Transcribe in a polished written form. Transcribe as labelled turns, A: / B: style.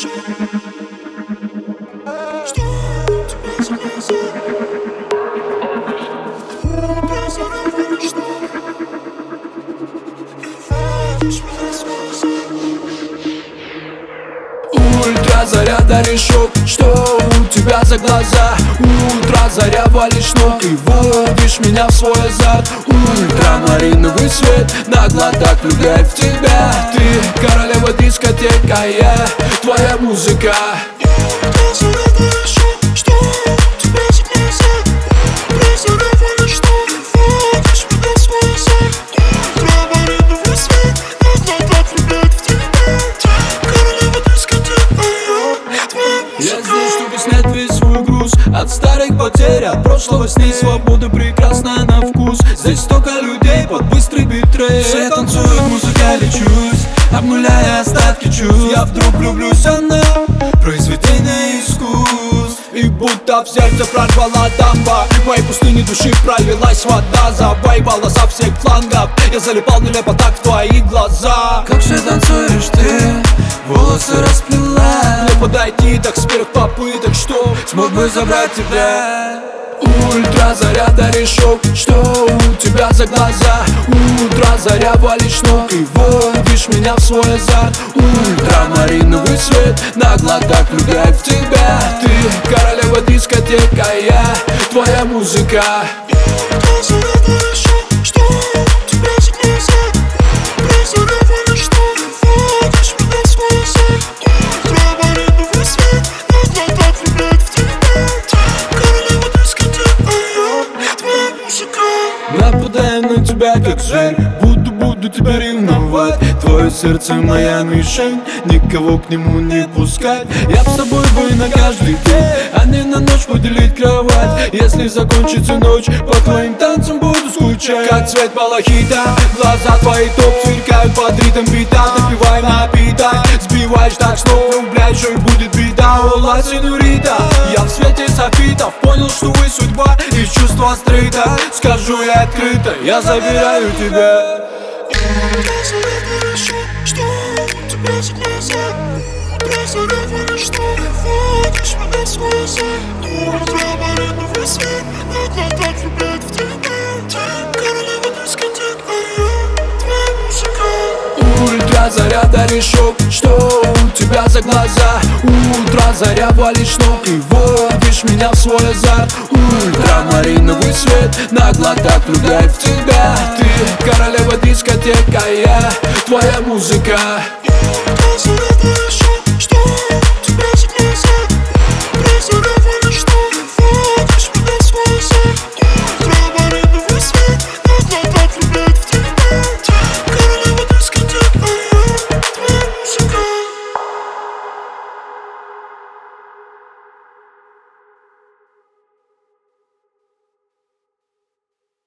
A: Ультразаряда решок, что у тебя за глаза? Ультразаря валишь ног и вводишь меня в свой азарт. Ультрамариновый свет нагло так влюбляет в тебя. Ты королева дискотека, а я твоя музыка. Я здесь, чтобы снять весь свой груз от старых потерь, от прошлого с ней свобода прекрасная на вкус. Здесь столько людей под быстрый битрейт. Все танцуют, музыка лечусь, обнуляя остатки чувств. Я вдруг влюблюсь, она произведение искусств. И будто в сердце прорвала дамба, в моей пустыне души пролилась вода. Завоевала со всех флангов, я залипал нелепо так в твои глаза.
B: Как же танцуешь ты, волосы расплела.
A: Не подойти так с первых попыток, что
B: смог бы забрать тебя.
A: Ультразаряда решок, что у тебя за глаза? Ультразаря валишь ног и вводишь меня в свой азарт. Ультрамариновый свет нагло так влюбляет в тебя. Ты королева дискотека, а я твоя музыка.
B: Нападаю на тебя как зверь, буду тебя ревновать. Твое сердце моя мишень, никого к нему не пускать. Я б с тобой бы на каждый день, а не на ночь поделить кровать. Если закончится ночь, по твоим танцам буду скучать.
A: Как цвет малахита, глаза твои топ сверкают под ритм бита. Напивай напиток, сбиваешь так с ног, влюбляешь, и будет беда. Ола, сеньорита, я в свете софитов понял, что вы судьба и чувство стрита. Скажу я открыто, я забираю тебя.
C: Что у тебя за глаза? Ультразаря валишь ног и вводишь меня в свой азарт. Ультрамариновый свет нагло так влюбляет в тебя. Ты королева дискотек, а я твоя музыка.
A: Ультразаряда решок, что у тебя за глаза? Ультразаря валишь ног и вводишь меня в свой азарт. Ультрамариновый свет нагло так влюбляет в тебя. Ты королева дискотека, а я твоя музыка.